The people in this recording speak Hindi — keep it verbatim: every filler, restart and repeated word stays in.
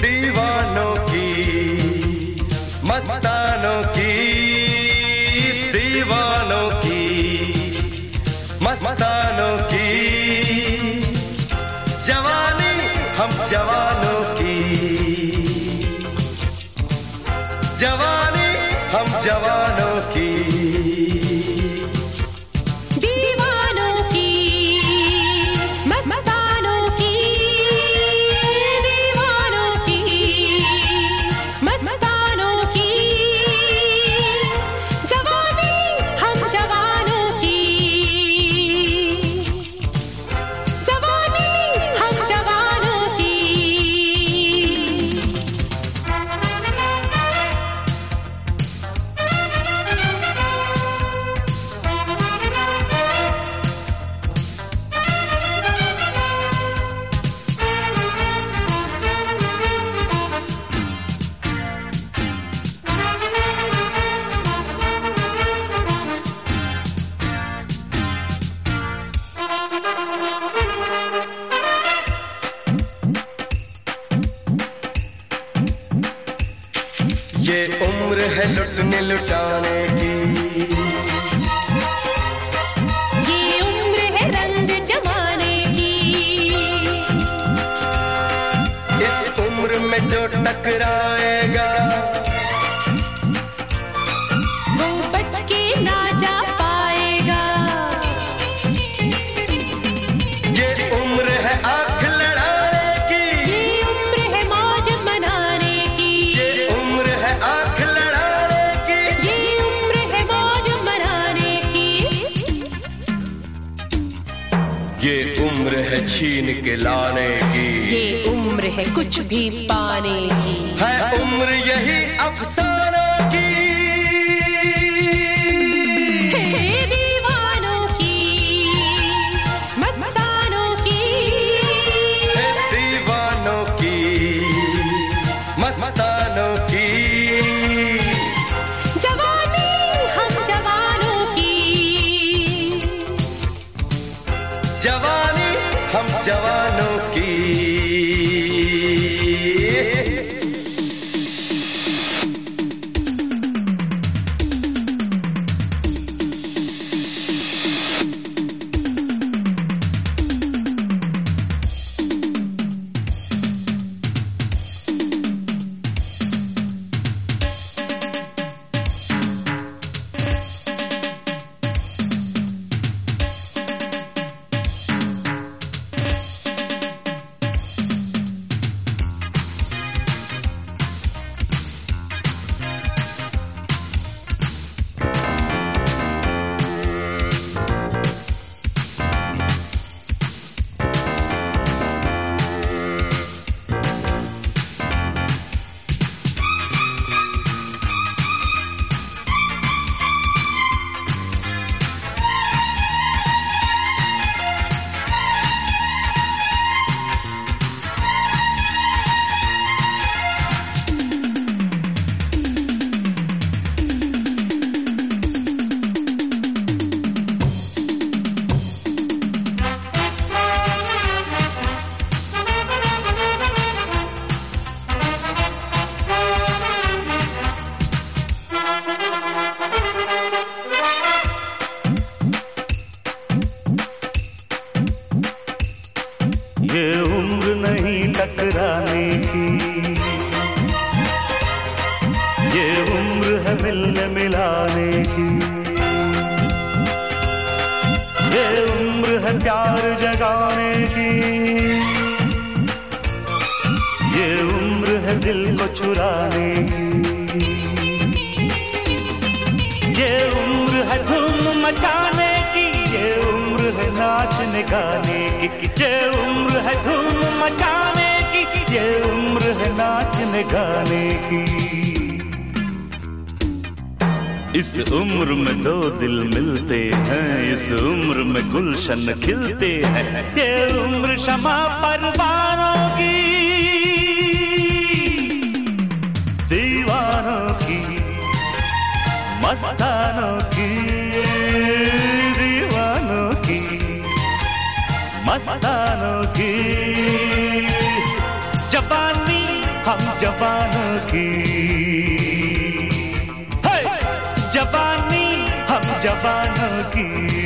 दीवानों की, मस्तानों की, दीवानों की, मस्तानों की, जवानी हम जवानों की, जवानी हम जवानों की, ये उम्र है लुटने लुटाने की, ये उम्र है रंग जमाने की, इस उम्र में जो टकराएगा वो बच के ना जा पाएगा। ये उम्र है आंख लड़ाने की, ये उम्र है मौज मनाने की, ये उम्र है आंख लड़ाने की, ये उम्र है मौज मनाने की, ये उम्र है छीन के लाने की, ये उम्र है कुछ भी पाने की, है उम्र यही अफसानों की, हे दीवानों की, मस्तानों की, है दीवानों की, मस्तानों की, जवानी हम जवानों की, जवानी हम जवानों की। ये उम्र नहीं टकराने की, ये उम्र है मिलने मिलाने की, ये उम्र है प्यार जगाने की, ये उम्र है दिल को चुराने की, ये उम्र है धूम मचाने की, ये उम्र है नाचने गाने की, ये उम्र है धूम मचाने की, ये उम्र है नाचने गाने की। इस उम्र में दो दिल मिलते हैं, इस उम्र में गुलशन खिलते हैं, ये उम्र शमा परवानों की, दीवानों की, मस्तानों की, दीवानों की, मस्तानों की, जवानी हम जवानों की। हे! जवानी हम जवानों की।